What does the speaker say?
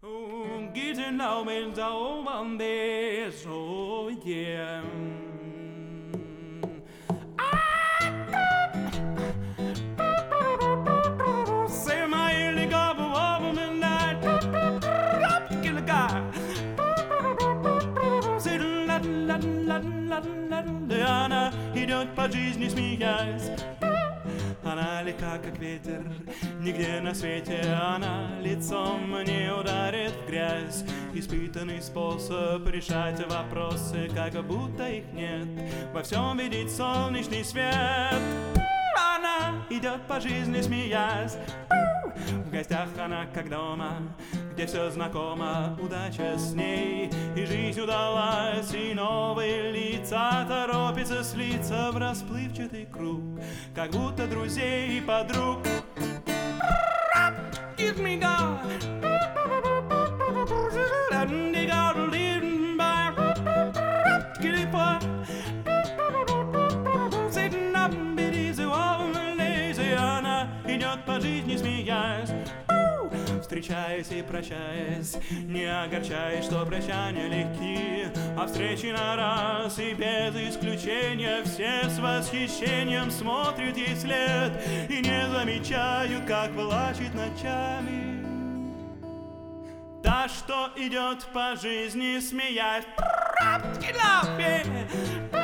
Guten Abend, Sauber, so yeah. Say my early gobble wobble midnight. Kill a guy. Say она идет по жизни, смеясь. Она легка, как ветер, нигде на свете она лицом не ударит в грязь. Испытанный способ решать вопросы, как будто их нет. Во всем видеть солнечный свет. Она идет по жизни, смеясь. В гостях она как дома, где все знакомо, удача с ней, и жизнь удалась, и новые лица торопятся слиться в расплывчатый круг, как будто друзей и подруг. Give me God. Она идет по жизни, смеясь, встречаясь и прощаясь, не огорчаясь, что прощания легки, а встречи на раз и без исключения. Все с восхищением смотрят ей вслед и не замечают, как плачет ночами та, что идет по жизни, смеясь.